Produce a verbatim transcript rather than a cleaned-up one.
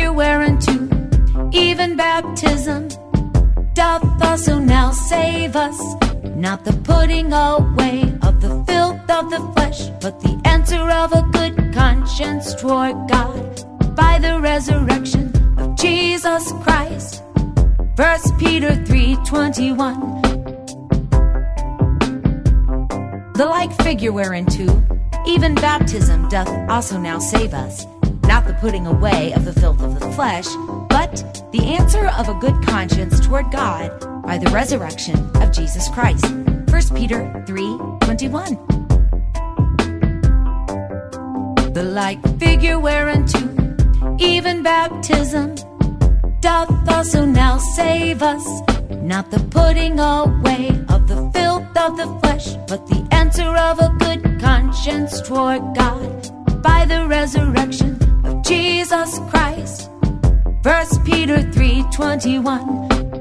figure whereunto even baptism doth also now save us, not the putting away of the filth of the flesh, but the answer of a good conscience toward God by the resurrection of Jesus Christ. First Peter three twenty-one. The like figure whereunto even baptism doth also now save us, not the putting away of the filth of the flesh, but the answer of a good conscience toward God by the resurrection of Jesus Christ. First Peter three twenty-one. The like figure whereunto even baptism doth also now save us, not the putting away of the filth of the flesh, but the answer of a good conscience toward God by the resurrection of Jesus Christ. First Peter three twenty-one.